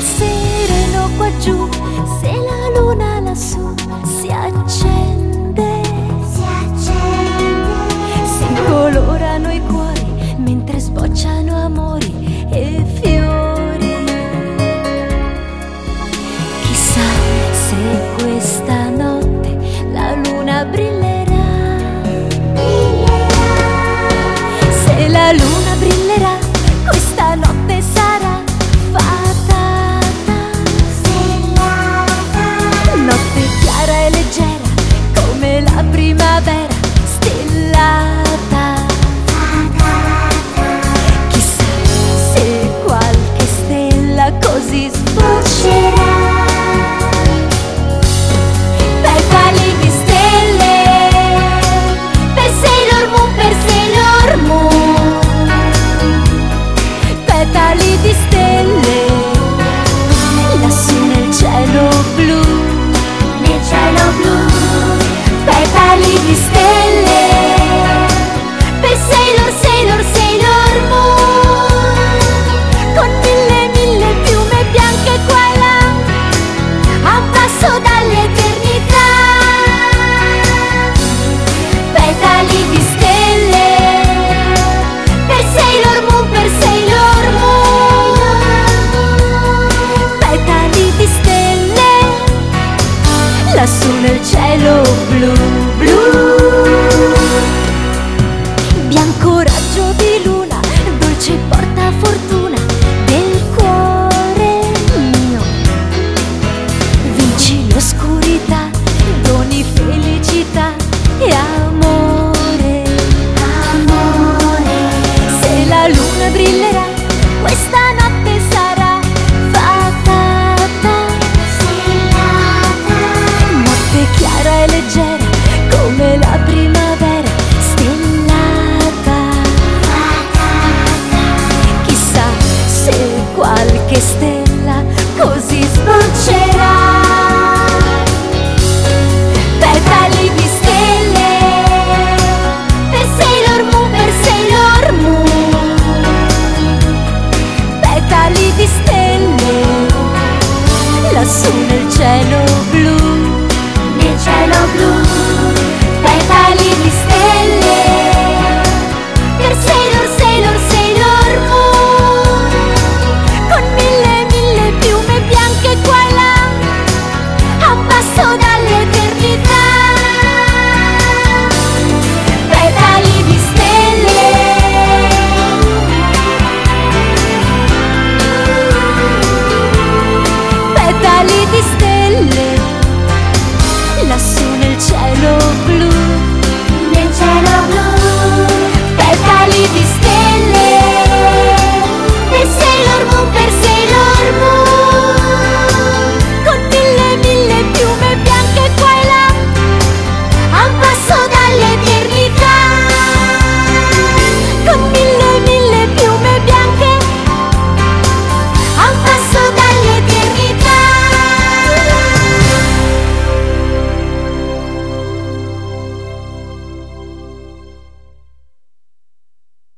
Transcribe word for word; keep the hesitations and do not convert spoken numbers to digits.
sereno qua giù, se la luna lassù si accende, si accende, si incolorano i cuori mentre sbocciano amori e fiori. Chissà se questa notte la luna brillerà, brillerà, se la luna brillerà, questa notte sarà fatata, stellata, notte chiara e leggera come la primavera stellata. patata, Chissà se qualche stella così sboccerà. Petali di stelle per Sailor Moon, per Sailor Moon. Petali di stelle lassù nel cielo blu, nel cielo blu, petali di stelle per Sailor, Sailor, Sailor Moon, con mille, mille piume bianche qua e là, a un passo dall'eternità. Petali di stelle per Sailor Moon, per Sailor Moon, petali di stelle lassù nel cielo blu, blu. Bianco raggio di luna, dolce porta fortuna del cuore mio. Vinci l'oscurità, doni felicità e amore. amore, Se la luna brillerà, questa notte sarà fatata, stellata, notte chiara e leggera come la primavera stellata. patata, Chissà se qualche stella così sboccerà.